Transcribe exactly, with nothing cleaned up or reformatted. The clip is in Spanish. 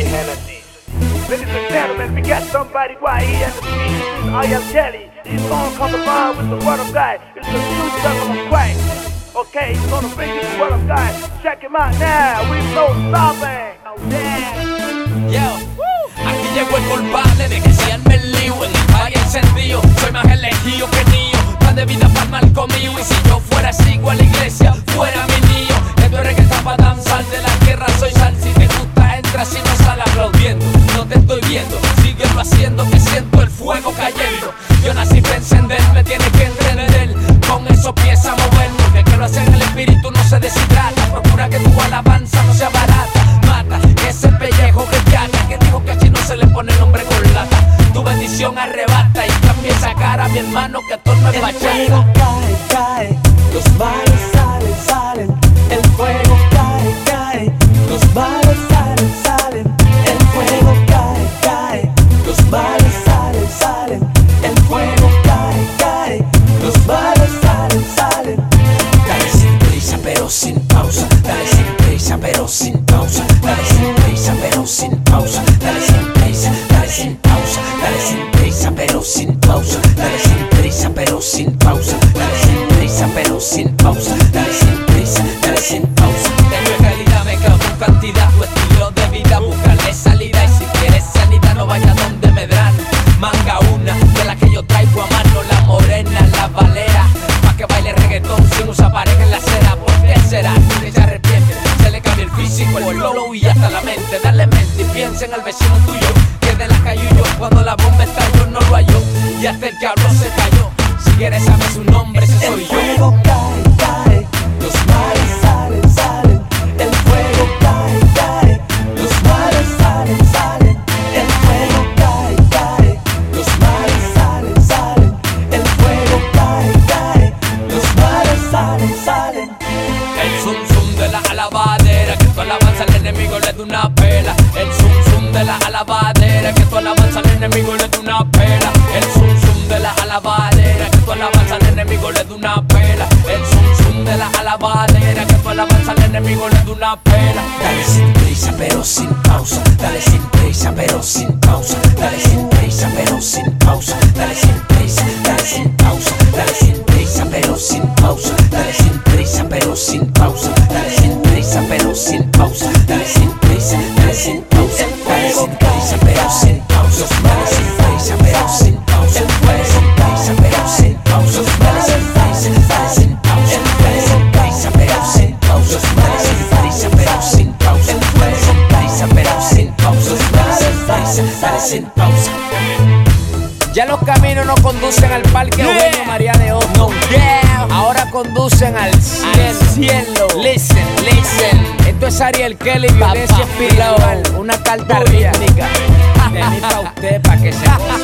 Hennessy. Ladies and gentlemen, we got somebody right here in the street. This is I Am Kelly. He's gonna come around with the word of God. It's the new stuff of Christ. Okay, he's gonna bring you the word of God. Check him out now. We no stopping. Oh, yeah. Yo, aquí llegó el culpable de que se arme el lío. En el valle encendido, soy más elegido que niño. Pan de vida para el mal conmigo. Y si yo fuera sigo a la iglesia, fuera mi niño. Esto es reggaetón para danzar de la tierra. Soy sal, si te gusta entra, si no sale aplaudiendo. No te estoy viendo, síguelo haciendo que siento el fuego cayendo. Yo nací para encender, me tienes que entender. Con eso piensa moverme, que que lo hace en el espíritu no se deshidrata. Procura que tu alabanza no sea barata. Mata ese pellejo que te haga, que dijo que así no se le pone nombre con lata. Tu bendición arrebata y cambia esa cara, mi hermano, que todo no es bachata. El fuego cae, cae, los malos salen, salen. El fuego cae, cae, los malos salen, salen. El fuego cae, cae, los malos salen, salen. El fuego cae, cae, los malos salen, salen. Dale sin prisa pero sin pausa, dale sin prisa pero sin pausa, dale sin prisa pero sin pausa, dale sin prisa, dale sin pausa, dale sin prisa pero sin pausa, dale sin prisa pero sin pausa, dale sin prisa pero sin pausa, dale sin prisa, dale sin pausa. Tengo en realidad me cago en cantidad, tu estilo de vida, búscale salida y si quieres sanidad no vayas donde me dan. Manga una de la que yo traigo a mano, la morena, la valera, pa' que baile reggaetón sin usar pareja en la acera. ¿Por qué será? Que se arrepiente, se le cambia el físico, el flow y hasta la mente. Dale mente y piensa en el vecino tuyo, que de la cayó yo cuando la bomba estalló no lo halló. Y hasta el diablo se cayó, si quieres saber su nombre, ese soy yo. El fuego cae, cae, los malos salen, salen. El fuego cae, cae, los malos salen, salen. El fuego cae, cae, los malos salen, salen. El fuego cae, cae, los malos salen, salen. El zum zum de la alabadera, que tu alabanza al enemigo le da una pela. El zum zum de la alabadera, que tu alabanza al enemigo le da una pela. El zum zum de la alabadera, que tu alabanza al enemigo le da una pela. El zum zum de la alabadera, que tu alabanza al enemigo le da una pela. Dale sin prisa pero sin pausa, dale sin prisa pero sin pausa, dale sin prisa pero sin pausa, dale sin prisa, dale sin pausa, dale sin prisa pero sin pausa, dale sin prisa pero sin pausa, dale sin prisa pero sin pausa, dale sin prisa, dale sin pausa, dale sin prisa pero sin pausa, dale sin prisa pero sin pausa, dale sin prisa pero sin pausa, dale sin prisa, dale sin pausa, dale sin prisa pero sin pausa, dale sin prisa pero sin pausa, dale sin prisa pero sin pausa, dale sin prisa, dale sin pausa. Ya los caminos no conducen al parque Eugenio María de Hostos. No, yeah. Ahora conducen al cielo. Al cielo. Listen, listen. Esto es Ariel Kelly, violencia espiritual. Una carta rítmica de mí pa' usted, pa' que se